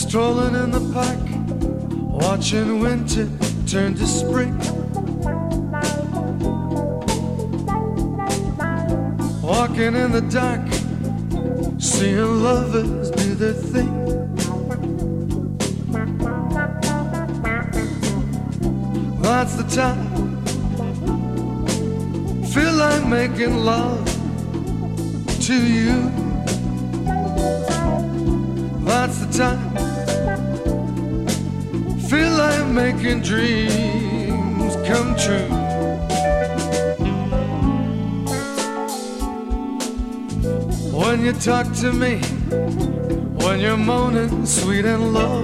Strolling in the park, watching winter turn to spring. Walking in the dark, seeing lovers do their thing. That's the time, feel like making love to you. That's the time, feel like making dreams come true. When you talk to me, when you're moaning sweet and low,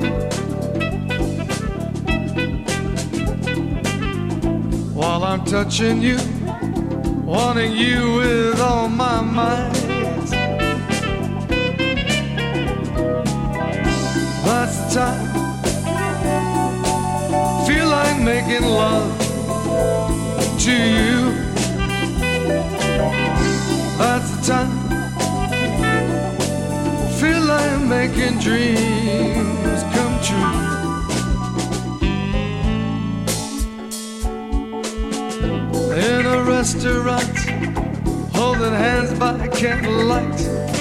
while I'm touching you, wanting you with all my might. That's the time, feel like making love to you. That's the time, feel like making dreams come true. In a restaurant, holding hands by candlelight,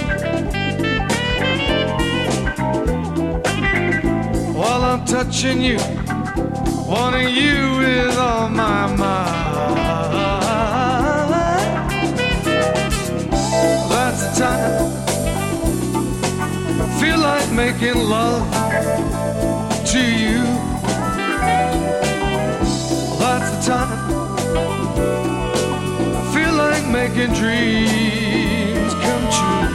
while I'm touching you, wanting you with all my might. That's the time, feel like making love to you. That's the time, feel like making dreams come true.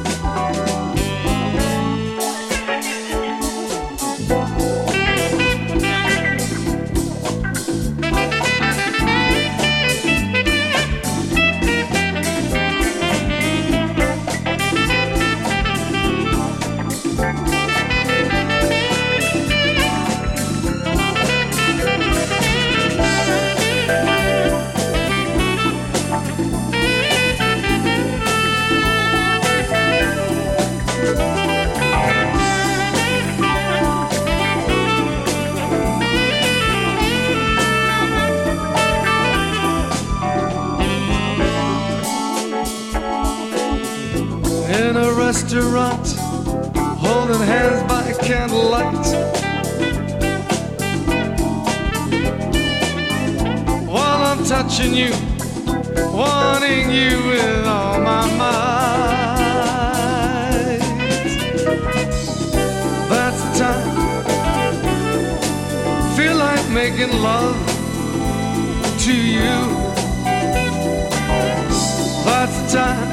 In a restaurant, holding hands by candlelight, while I'm touching you, wanting you with all my might. That's the time, feel like making love to you. That's the time,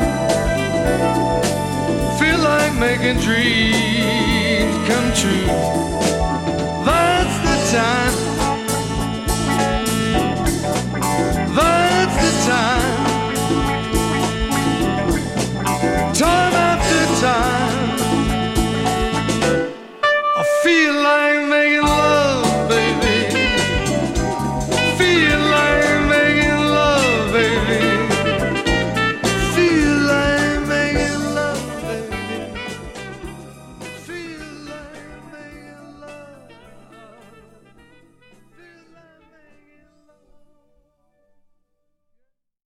feel like making dreams come true. That's the time, that's the time,